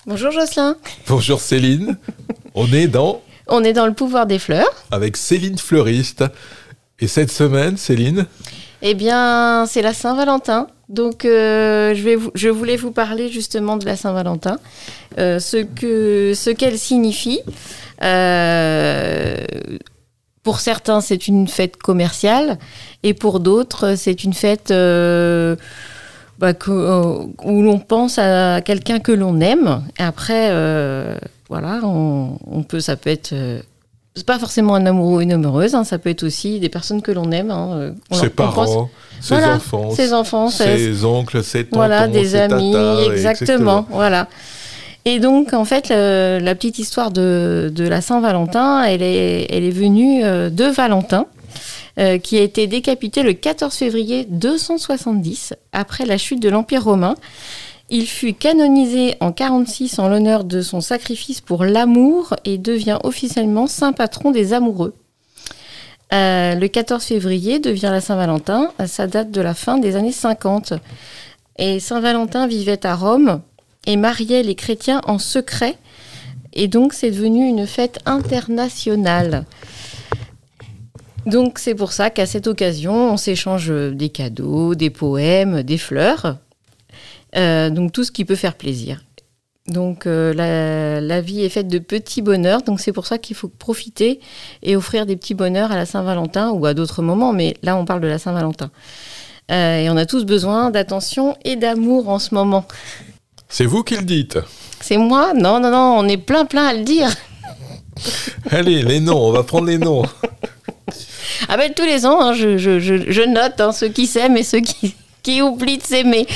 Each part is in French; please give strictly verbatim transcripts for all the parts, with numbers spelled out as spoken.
Bonjour Jocelyn. Bonjour Céline. On est dans... On est dans le pouvoir des fleurs. Avec Céline Fleuriste. Et cette semaine, Céline ? Eh bien, c'est la Saint-Valentin. Donc, euh, je, vais vous, je voulais vous parler justement de la Saint-Valentin. Euh, ce, que, ce qu'elle signifie. Euh, pour certains, c'est une fête commerciale. Et pour d'autres, c'est une fête... Euh, Bah, que, euh, où l'on pense à quelqu'un que l'on aime. Et après, euh, voilà, on, on peut, ça peut être, euh, c'est pas forcément un amoureux ou une amoureuse, hein, ça peut être aussi des personnes que l'on aime. Hein, on, ses on parents, pense, ses voilà, enfants, ses enfants, ses ses oncles, ses tontons, voilà, des ses amis, tatas, exactement, voilà. Et donc, en fait, le, la petite histoire de, de la Saint-Valentin, elle est, elle est venue euh, de Valentin. Euh, qui a été décapité le quatorze février deux cent soixante-dix, après la chute de l'Empire romain. Il fut canonisé en quarante-six en l'honneur de son sacrifice pour l'amour et devient officiellement saint patron des amoureux. Euh, le quatorze février devient la Saint-Valentin, ça date de la fin des années cinquante. Et Saint-Valentin vivait à Rome et mariait les chrétiens en secret. Et donc c'est devenu une fête internationale. Donc c'est pour ça qu'à cette occasion, on s'échange des cadeaux, des poèmes, des fleurs, euh, donc tout ce qui peut faire plaisir. Donc euh, la, la vie est faite de petits bonheurs, donc c'est pour ça qu'il faut profiter et offrir des petits bonheurs à la Saint-Valentin ou à d'autres moments, mais là on parle de la Saint-Valentin. Euh, et on a tous besoin d'attention et d'amour en ce moment. C'est vous qui le dites. C'est moi ? Non, non, non, on est plein plein à le dire. Allez, les noms, on va prendre les noms. Ah ben tous les ans, hein, je, je, je, je note hein, ceux qui s'aiment et ceux qui, qui oublient de s'aimer.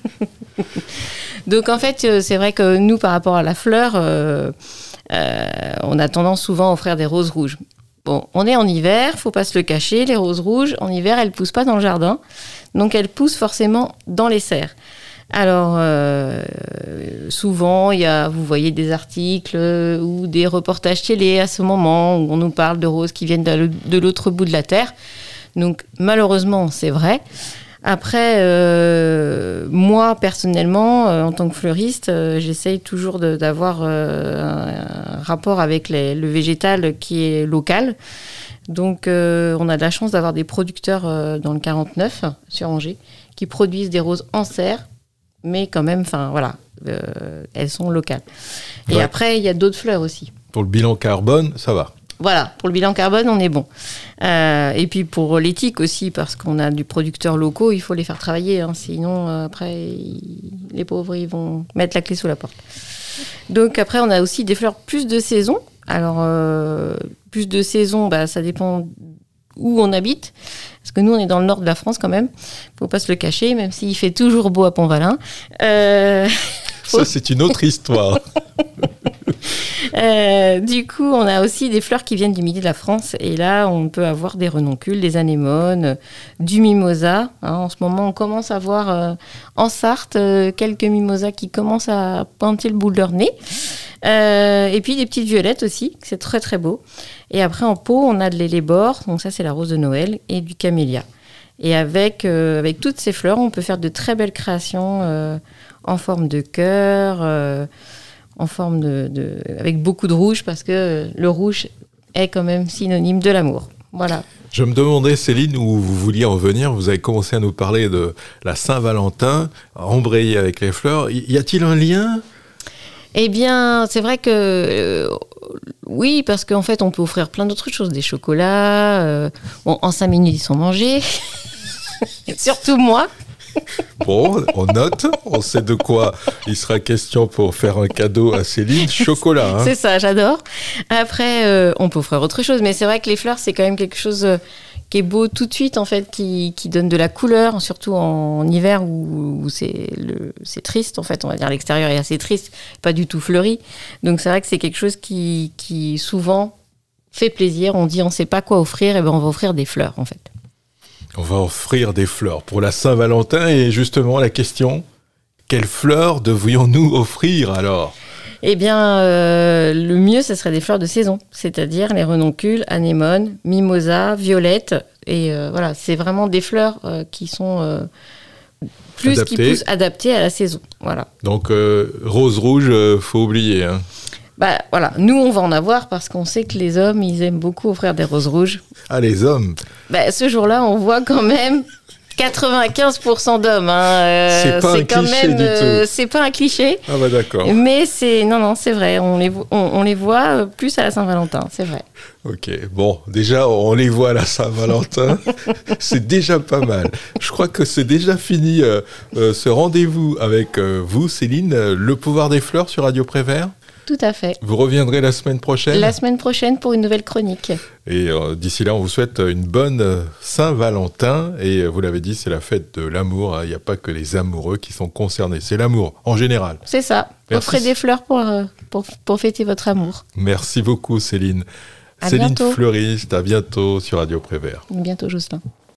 Donc en fait, c'est vrai que nous, par rapport à la fleur, euh, euh, on a tendance souvent à offrir des roses rouges. Bon, on est en hiver, faut pas se le cacher, les roses rouges, en hiver, elles poussent pas dans le jardin, donc elles poussent forcément dans les serres. Alors, euh, souvent, il y a, vous voyez des articles ou des reportages télé à ce moment où on nous parle de roses qui viennent de l'autre bout de la terre. Donc, malheureusement, c'est vrai. Après, euh, moi, personnellement, euh, en tant que fleuriste, euh, j'essaye toujours de, d'avoir euh, un, un rapport avec les, le végétal qui est local. Donc, euh, on a de la chance d'avoir des producteurs euh, dans le quarante-neuf, sur Angers, qui produisent des roses en serre. Mais quand même, enfin voilà, euh, elles sont locales. Et ouais. Après, il y a d'autres fleurs aussi. Pour le bilan carbone, ça va. Voilà, pour le bilan carbone, on est bon. Euh, et puis pour l'éthique aussi, parce qu'on a du producteurs locaux, il faut les faire travailler. Hein, sinon, euh, après, ils, les pauvres, ils vont mettre la clé sous la porte. Donc après, on a aussi des fleurs plus de saison. Alors, euh, plus de saison, bah, ça dépend où on habite. Parce que nous, on est dans le nord de la France quand même. Faut pas se le cacher, même s'il fait toujours beau à Pont-Valin. Euh... Ça, c'est une autre histoire. euh, du coup, on a aussi des fleurs qui viennent du midi de la France. Et là, on peut avoir des renoncules, des anémones, du mimosa. Hein, en ce moment, on commence à voir euh, en Sarthe euh, quelques mimosas qui commencent à pointer le bout de leur nez. Euh, et puis des petites violettes aussi, c'est très très beau. Et après en pot, on a de l'élébore, donc ça c'est la rose de Noël, et du camélia. Et avec, euh, avec toutes ces fleurs, on peut faire de très belles créations euh, en forme de cœur, euh, en forme de, de, avec beaucoup de rouge, parce que le rouge est quand même synonyme de l'amour. Voilà. Je me demandais, Céline, où vous vouliez en venir. Vous avez commencé à nous parler de la Saint-Valentin, embrayé avec les fleurs. Y a-t-il un lien ? Eh bien, c'est vrai que euh, oui, parce qu'en fait, on peut offrir plein d'autres choses, des chocolats. Euh, bon, en cinq minutes, ils sont mangés. Surtout moi. Bon, on note, on sait de quoi il sera question pour faire un cadeau à Céline. Chocolat, hein. C'est ça, j'adore. Après, euh, on peut offrir autre chose, mais c'est vrai que les fleurs, c'est quand même quelque chose euh, qui est beau tout de suite, en fait, qui, qui donne de la couleur, surtout en, en hiver où, où c'est, le, c'est triste, en fait, on va dire, l'extérieur est assez triste, pas du tout fleuri. Donc c'est vrai que c'est quelque chose qui, qui souvent fait plaisir. On dit on ne sait pas quoi offrir, et ben on va offrir des fleurs, en fait. On va offrir des fleurs pour la Saint-Valentin, et justement la question, quelles fleurs devrions-nous offrir alors ? Eh bien, euh, le mieux, ce serait des fleurs de saison, c'est-à-dire les renoncules, anémones, mimosas, violettes. Et euh, voilà, c'est vraiment des fleurs euh, qui sont euh, plus adapté. qui pousse adapté à la saison. Voilà. Donc, euh, rose rouge, euh, faut oublier. Hein. Bah voilà, nous on va en avoir parce qu'on sait que les hommes, ils aiment beaucoup offrir des roses rouges. Ah, les hommes. Bah, ce jour-là, on voit quand même quatre-vingt-quinze pour cent d'hommes. Hein. Euh, c'est pas un quand cliché même, du euh, tout. C'est pas un cliché. Ah bah d'accord. Mais c'est non non, c'est vrai. On les vo- on, on les voit euh, plus à la Saint-Valentin, c'est vrai. Ok, bon, déjà, on les voit à la Saint-Valentin, c'est déjà pas mal. Je crois que c'est déjà fini euh, euh, ce rendez-vous avec euh, vous, Céline, euh, Le pouvoir des fleurs sur Radio Prévert. Tout à fait. Vous reviendrez la semaine prochaine. La semaine prochaine pour une nouvelle chronique. Et euh, d'ici là, on vous souhaite une bonne euh, Saint-Valentin. Et euh, vous l'avez dit, c'est la fête de l'amour. Hein. Il n'y a pas que les amoureux qui sont concernés. C'est l'amour, en général. C'est ça. Merci. Offrez des fleurs pour, euh, pour, pour fêter votre amour. Merci beaucoup, Céline. À Céline bientôt. Fleuriste, à bientôt sur Radio Prévert. À bientôt, Jocelyn.